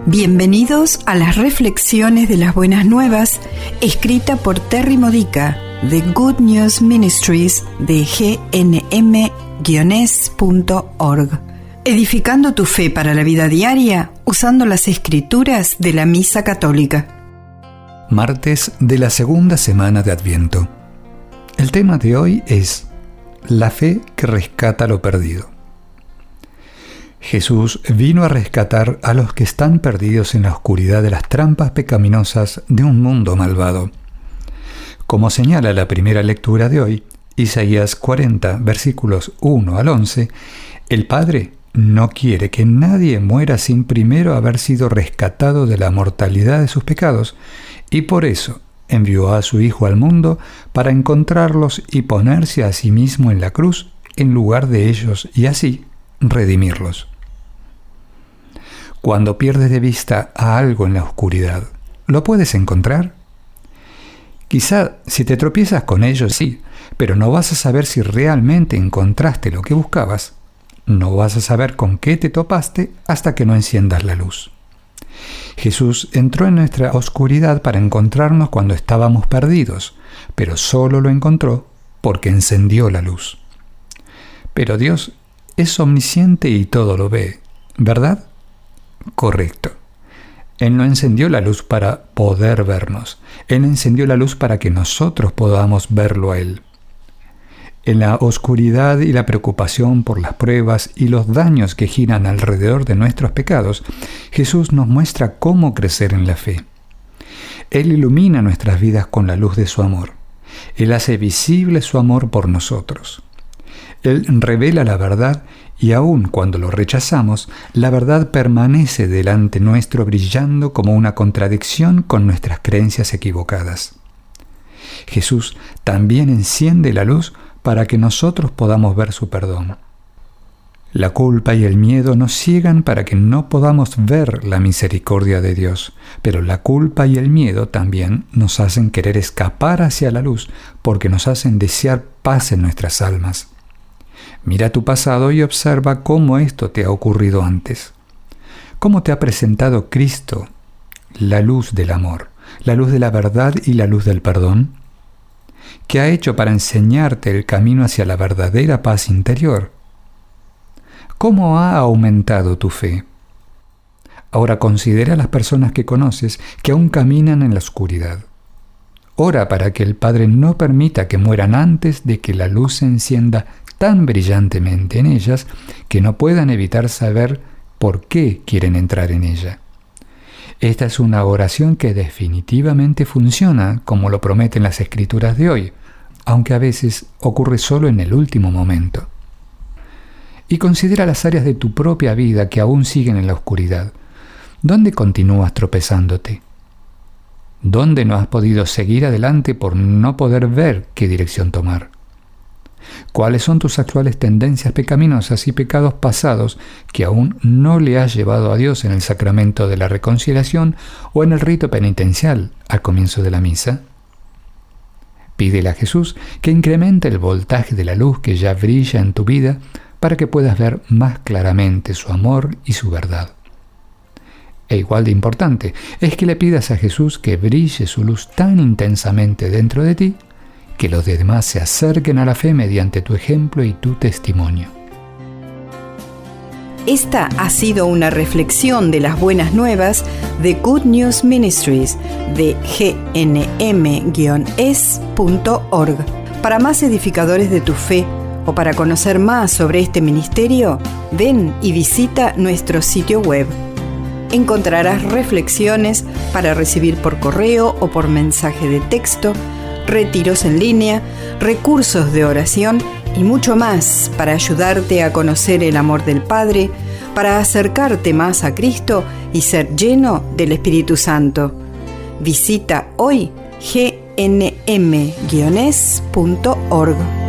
Bienvenidos a las reflexiones de las buenas nuevas, escrita por Terry Modica, de Good News Ministries de gnm-es.org. Edificando tu fe para la vida diaria usando las escrituras de la Misa Católica. Martes de la segunda semana de Adviento. El tema de hoy es la fe que rescata lo perdido. Jesús vino a rescatar a los que están perdidos en la oscuridad de las trampas pecaminosas de un mundo malvado. Como señala la primera lectura de hoy, Isaías 40, versículos 1 al 11, el Padre no quiere que nadie muera sin primero haber sido rescatado de la mortalidad de sus pecados, y por eso envió a su Hijo al mundo para encontrarlos y ponerse a sí mismo en la cruz en lugar de ellos y así redimirlos. Cuando pierdes de vista a algo en la oscuridad, ¿lo puedes encontrar? Quizá si te tropiezas con ello sí, pero no vas a saber si realmente encontraste lo que buscabas. No vas a saber con qué te topaste hasta que no enciendas la luz. Jesús entró en nuestra oscuridad para encontrarnos cuando estábamos perdidos, pero solo lo encontró porque encendió la luz. Pero Dios es omnisciente y todo lo ve, ¿verdad? Correcto. Él no encendió la luz para poder vernos. Él encendió la luz para que nosotros podamos verlo a Él. En la oscuridad y la preocupación por las pruebas y los daños que giran alrededor de nuestros pecados, Jesús nos muestra cómo crecer en la fe. Él ilumina nuestras vidas con la luz de su amor. Él hace visible su amor por nosotros. Él revela la verdad y aun cuando lo rechazamos, la verdad permanece delante nuestro brillando como una contradicción con nuestras creencias equivocadas. Jesús también enciende la luz para que nosotros podamos ver su perdón. La culpa y el miedo nos ciegan para que no podamos ver la misericordia de Dios, pero la culpa y el miedo también nos hacen querer escapar hacia la luz porque nos hacen desear paz en nuestras almas. Mira tu pasado y observa cómo esto te ha ocurrido antes. ¿Cómo te ha presentado Cristo, la luz del amor, la luz de la verdad y la luz del perdón? ¿Qué ha hecho para enseñarte el camino hacia la verdadera paz interior? ¿Cómo ha aumentado tu fe? Ahora considera a las personas que conoces que aún caminan en la oscuridad. Ora para que el Padre no permita que mueran antes de que la luz se encienda tan brillantemente en ellas que no puedan evitar saber por qué quieren entrar en ella. Esta es una oración que definitivamente funciona, como lo prometen las Escrituras de hoy, aunque a veces ocurre solo en el último momento. Y considera las áreas de tu propia vida que aún siguen en la oscuridad. ¿Dónde continúas tropezándote? ¿Dónde no has podido seguir adelante por no poder ver qué dirección tomar? ¿Cuáles son tus actuales tendencias pecaminosas y pecados pasados que aún no le has llevado a Dios en el sacramento de la reconciliación o en el rito penitencial al comienzo de la misa? Pídele a Jesús que incremente el voltaje de la luz que ya brilla en tu vida para que puedas ver más claramente su amor y su verdad. E igual de importante es que le pidas a Jesús que brille su luz tan intensamente dentro de ti que los demás se acerquen a la fe mediante tu ejemplo y tu testimonio. Esta ha sido una reflexión de las buenas nuevas de Good News Ministries de gnm-es.org. Para más edificadores de tu fe o para conocer más sobre este ministerio, ven y visita nuestro sitio web. Encontrarás reflexiones para recibir por correo o por mensaje de texto, retiros en línea, recursos de oración y mucho más para ayudarte a conocer el amor del Padre, para acercarte más a Cristo y ser lleno del Espíritu Santo. Visita hoy gnm-es.org.